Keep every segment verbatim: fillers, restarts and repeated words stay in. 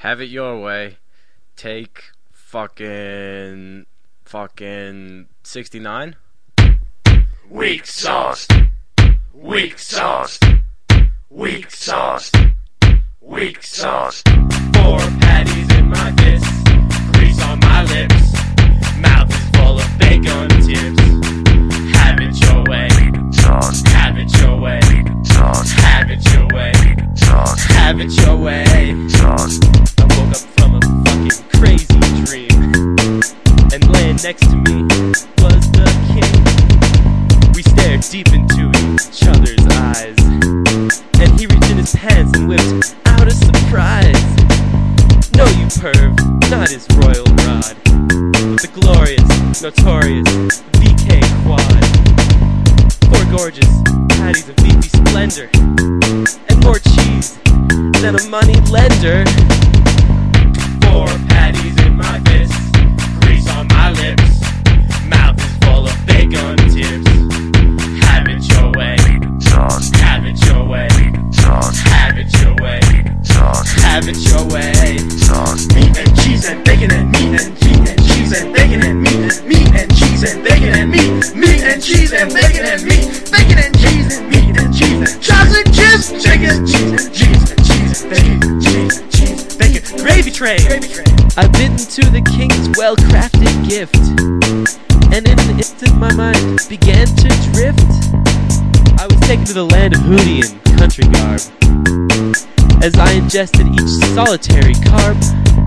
Have it your way. Take fucking fucking sixty-nine. Weak sauce. Weak sauce. Weak sauce. Weak sauce. Four patties in my fist. Grease on my lips. Mouth is full of bacon tips. Have it your way. Sauce. Have it your way. Sauce. Have it your way. Sauce. Have it your way. Sauce. I woke up from a fucking crazy dream, and laying next to me was the king. We stared deep into each other's eyes, and he reached in his pants and whipped out a surprise. No, you perv, not his royal rod, but the glorious, notorious V K Quad. Four gorgeous patties of beefy splendor, and more cheese than a money lender. Four patties in my fist, grease on my lips, mouth is full of bacon tips. Have it your way, sauce. Have it your way, sauce. Have it your way, sauce. Have it your way, sauce. Meat and cheese and bacon and meat and meat and cheese and bacon and meat, meat and cheese and bacon and meat, meat and cheese and bacon and meat, bacon and cheese and meat and cheese and chops and chips, chicken, cheese and cheese and cheese and bacon, cheese and cheese, bacon, gravy train. Gravy train. I bit into the king's well-crafted gift, and in an instant my mind began to drift. I was taken to the land of Hootie and country garb, as I ingested each solitary carb.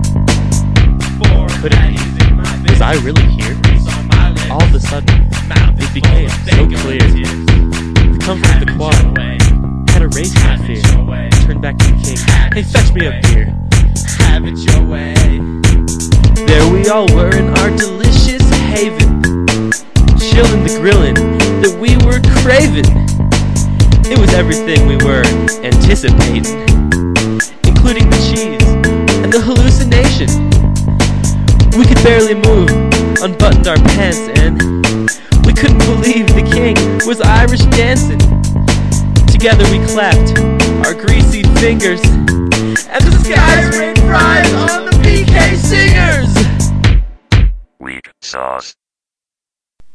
Could it be? Was I really here? All of a sudden, it became so clear. The comfort of the quad had erased my fear. Turned back to the king. Hey, fetch me a beer. Have it your way. There we all were in our delicious haven, chillin' the grillin' that we were craving. It was everything we were anticipating, including the cheese and the hallucination. We could barely move, unbuttoned our pants, and we couldn't believe the king was Irish dancing. Together we clapped our greasy fingers, and the skies rained fries on the P K Singers. Weak sauce.